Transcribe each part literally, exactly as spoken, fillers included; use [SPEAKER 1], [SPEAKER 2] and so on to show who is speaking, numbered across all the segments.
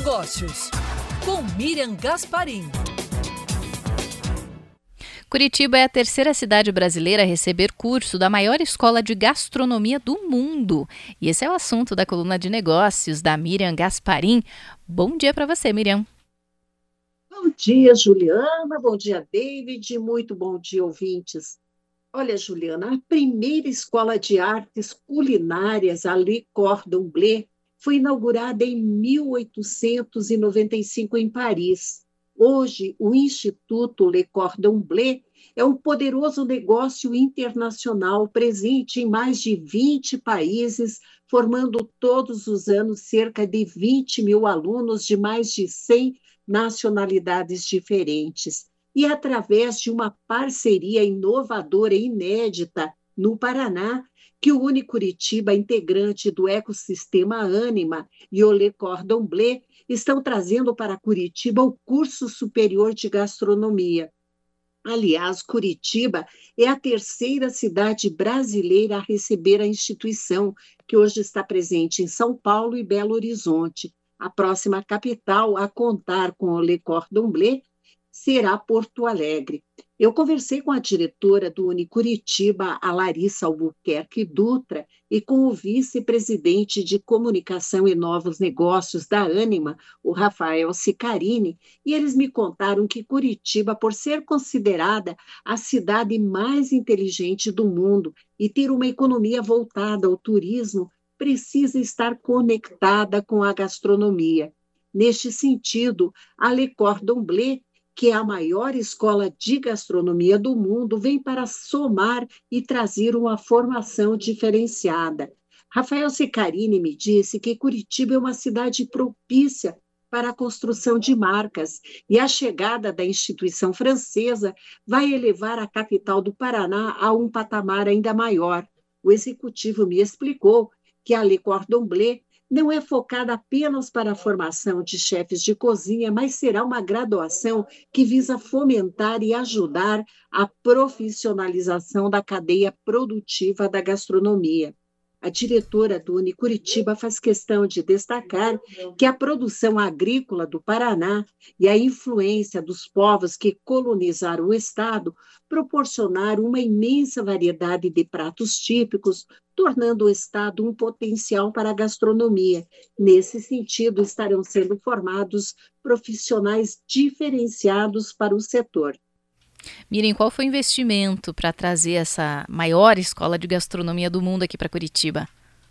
[SPEAKER 1] Negócios, com Miriam Gasparim.
[SPEAKER 2] Curitiba é a terceira cidade brasileira a receber curso da maior escola de gastronomia do mundo. E esse é o assunto da coluna de negócios da Miriam Gasparim. Bom dia para você, Miriam.
[SPEAKER 3] Bom dia, Juliana. Bom dia, David. Muito bom dia, ouvintes. Olha, Juliana, a primeira escola de artes culinárias, a Le Cordon Bleu, foi inaugurada em mil oitocentos e noventa e cinco em Paris. Hoje, o Instituto Le Cordon Bleu é um poderoso negócio internacional presente em mais de vinte países, formando todos os anos cerca de vinte mil alunos de mais de cem nacionalidades diferentes. E através de uma parceria inovadora e inédita no Paraná, que une Curitiba, integrante do ecossistema Ânima, e o Le Cordon Bleu, estão trazendo para Curitiba o curso superior de gastronomia. Aliás, Curitiba é a terceira cidade brasileira a receber a instituição, que hoje está presente em São Paulo e Belo Horizonte. A próxima capital a contar com o Le Cordon Bleu será Porto Alegre. Eu conversei com a diretora do Unicuritiba, a Larissa Albuquerque Dutra, e com o vice-presidente de Comunicação e Novos Negócios da Ânima, o Rafael Sicarini, e eles me contaram que Curitiba, por ser considerada a cidade mais inteligente do mundo e ter uma economia voltada ao turismo, precisa estar conectada com a gastronomia. Neste sentido, a Le Cordon Bleu, que é a maior escola de gastronomia do mundo, vem para somar e trazer uma formação diferenciada. Rafael Sicarini me disse que Curitiba é uma cidade propícia para a construção de marcas e a chegada da instituição francesa vai elevar a capital do Paraná a um patamar ainda maior. O executivo me explicou que a Le Cordon Bleu não é focada apenas para a formação de chefes de cozinha, mas será uma graduação que visa fomentar e ajudar a profissionalização da cadeia produtiva da gastronomia. A diretora do Unicuritiba faz questão de destacar que a produção agrícola do Paraná e a influência dos povos que colonizaram o estado proporcionaram uma imensa variedade de pratos típicos, tornando o estado um potencial para a gastronomia. Nesse sentido, estarão sendo formados profissionais diferenciados para o setor.
[SPEAKER 2] Miriam, qual foi o investimento para trazer essa maior escola de gastronomia do mundo aqui para Curitiba?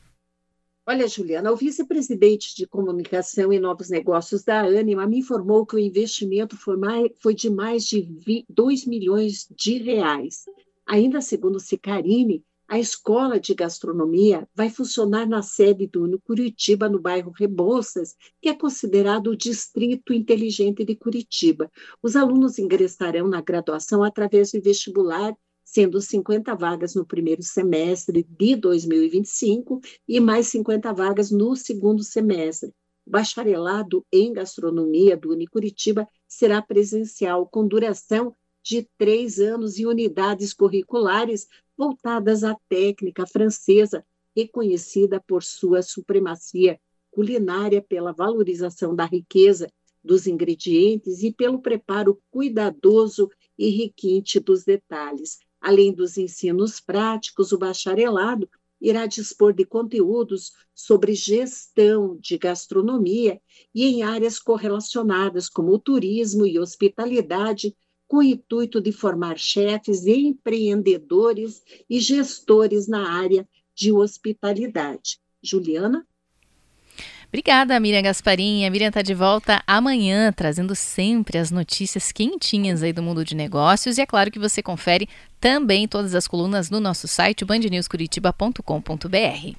[SPEAKER 3] Olha, Juliana, o vice-presidente de Comunicação e Novos Negócios da Ânima me informou que o investimento foi, mais, foi de mais de dois milhões de reais. Ainda segundo Sicarini, a escola de gastronomia vai funcionar na sede do Unicuritiba, no bairro Rebouças, que é considerado o distrito inteligente de Curitiba. Os alunos ingressarão na graduação através do vestibular, sendo cinquenta vagas no primeiro semestre de dois mil e vinte e cinco e mais cinquenta vagas no segundo semestre. O bacharelado em gastronomia do Unicuritiba será presencial, com duração de três anos e unidades curriculares voltadas à técnica francesa, reconhecida por sua supremacia culinária, pela valorização da riqueza dos ingredientes e pelo preparo cuidadoso e requinte dos detalhes. Além dos ensinos práticos, o bacharelado irá dispor de conteúdos sobre gestão de gastronomia e em áreas correlacionadas, como o turismo e hospitalidade, com o intuito de formar chefes, empreendedores e gestores na área de hospitalidade. Juliana?
[SPEAKER 2] Obrigada, Miriam Gasparim. A Miriam está de volta amanhã, trazendo sempre as notícias quentinhas aí do mundo de negócios. E é claro que você confere também todas as colunas no nosso site, band news curitiba ponto com ponto b r.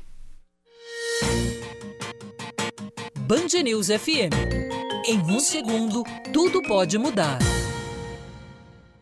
[SPEAKER 1] Band News F M. Em um segundo, tudo pode mudar.